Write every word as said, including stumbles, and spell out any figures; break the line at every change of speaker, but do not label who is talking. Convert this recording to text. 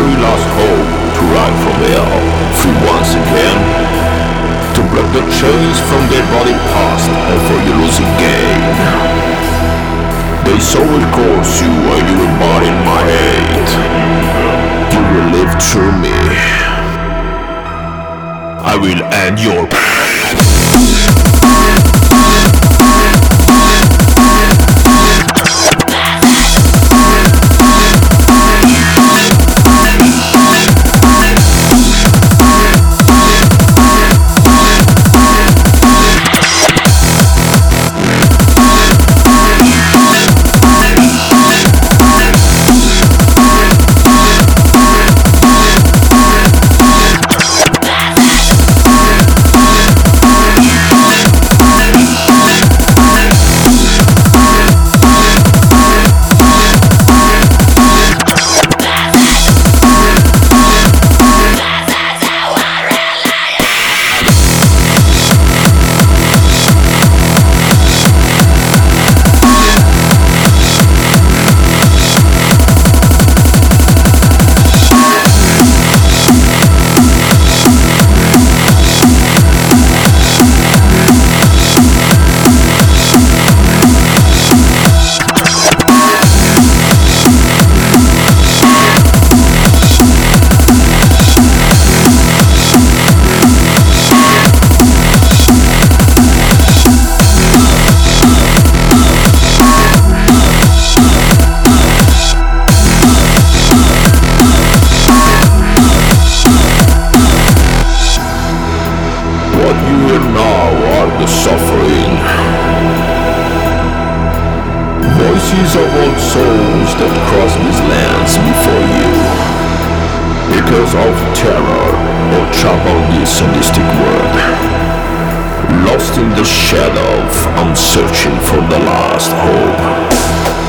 very last hope to rise from hell, free once again, to break the chains from their body past and for you losing gain. They saw it course you and you were born in my hate. You will live through me. I will end your suffering. Voices of old souls that cross these lands before you, echoes of terror or trouble this sadistic world. Lost in the shadow, I'm searching for the last hope.